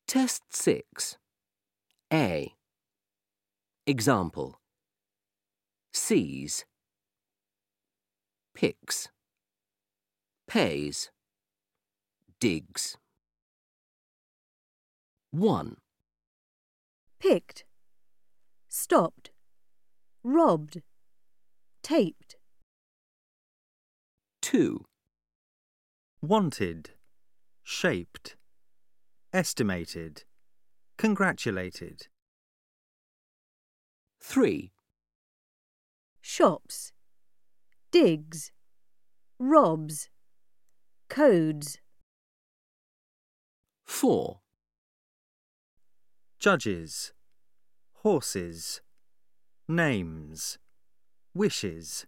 Test 6. A. Example. Sees, picks, pays, digs. 1, picked, stopped, robbed, taped. 2, wanted, shaped, estimated, congratulated. 3, shops, digs, robs, codes. 4, Judges, horses, names, wishes.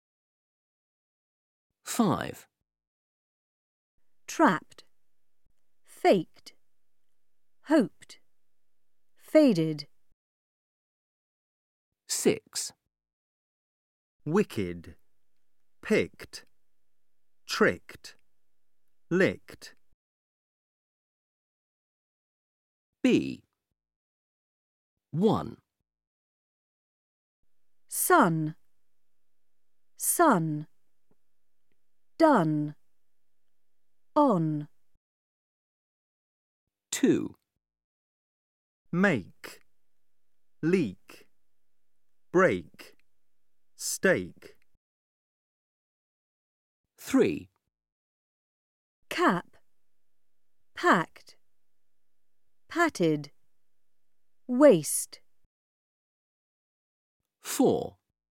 5, trapped, faked, hoped, faded. 6, Wicked, picked, tricked, licked. B. 1, Sun, sun, done, on. 2, Make, leak, break, stake. 3, cap, packed, patted, waste. 4,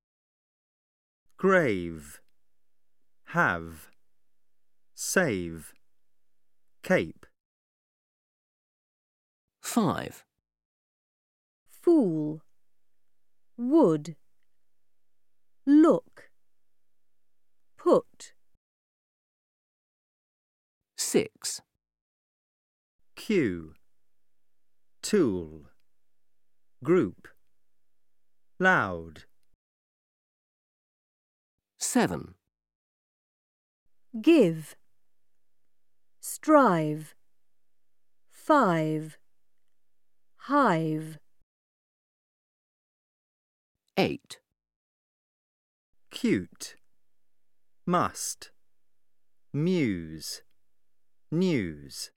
Grave, have, save, cape. 5, fool, would, look, put. 6, Cue, tool, group, loud. 7, give, strive, 5, hive. 8, Cute, must, muse, news.